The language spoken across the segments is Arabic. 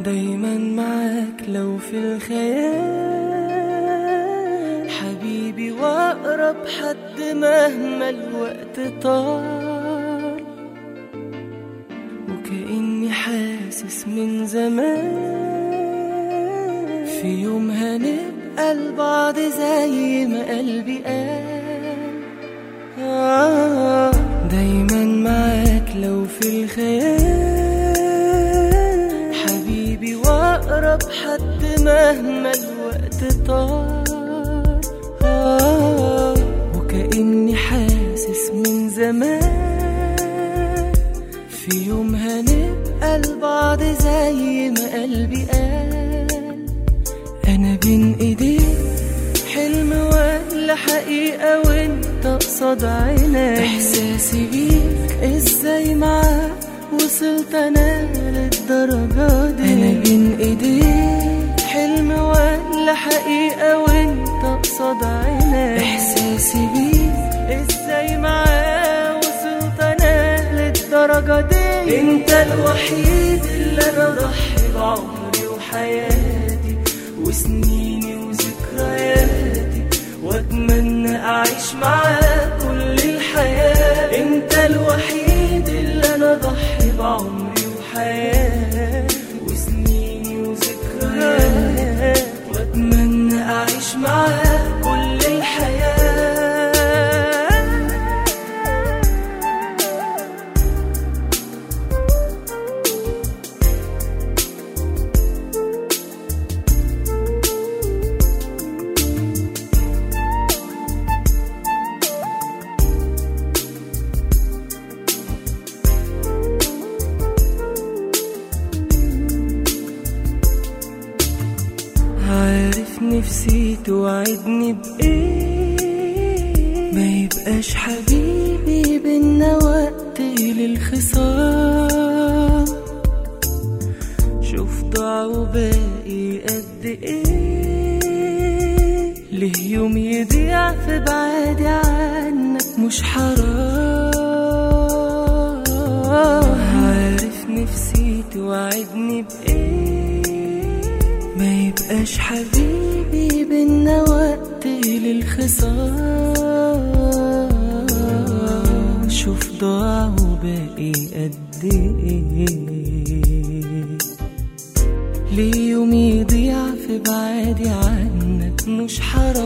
دايما معاك لو في الخيال حبيبي واقرب حد مهما الوقت طال، وكأني حاسس من زمان في يوم هنبقى لبعض زي ما قلبي قال. دايما معاك لو في الخيال حبيبي واقرب حد مهما الوقت طال، وكأني حاسس من زمان في يوم هنبقى لبعض زي ما قلبي قال. انا بين ايديك حلم ولا حقيقة وانت قصاد عيني، احساسي بيك ازاي معاك وصلت انا للدرجة دي. انا بين ايديك حلم ولا حقيقة وانت قصاد عيني، احساسي بيك ازاي معاك وصلت انا للدرجة دي. انت الوحيد اللي انا ضحي بعمري وحياتي وسنيني وذكرياتي، واتمنى اعيش معاك كل الحياة. انت الوحيد اللي انا ضحي بعمري وحياتي وسنيني وذكرياتي، واتمنى اعيش معاك كل الحياة. عارف نفسي توعدني بإيه، ما يبقاش حبيبي بينا وقت للخصام. شوف ضاع وباقي قد ايه، ليه يوم يضيع في بعادي عنك مش حرام. عارف نفسي توعدني بإيه، ما يبقاش حبيبي بينا وقت للخصام. شوف ضاع وباقي قد ايه، ليه يوم يضيع في بعادي عنك مش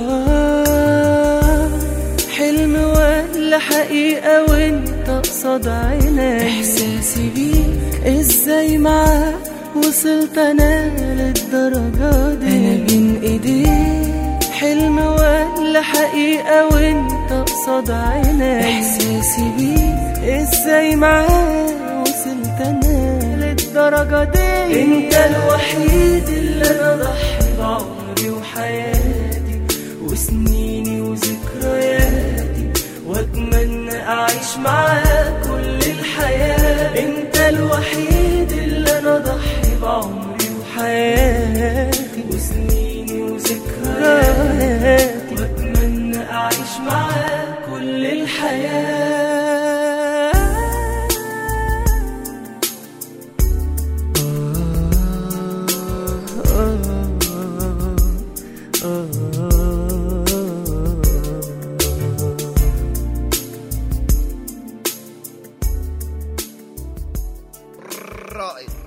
حرام. حلم ولا حقيقة وانت قصاد عيني، احساسي بيك ازاي معاك وصلت انا للدرجة دي. انا بين ايديك حلم ولا حقيقة وانت قصاد عيني، احساسي بيك ازاي معاك وصلت انا للدرجة دي. انت الوحيد اللي انا ضحي بعمري وحياتي وسنيني وذكرياتي، واتمنى اعيش معاك كل الحياة. انت الوحيد اللي انا ضحي بعمري وحياتي وسنيني وذكرياتي، واتمنى اعيش معاك كل الحياة. رائد.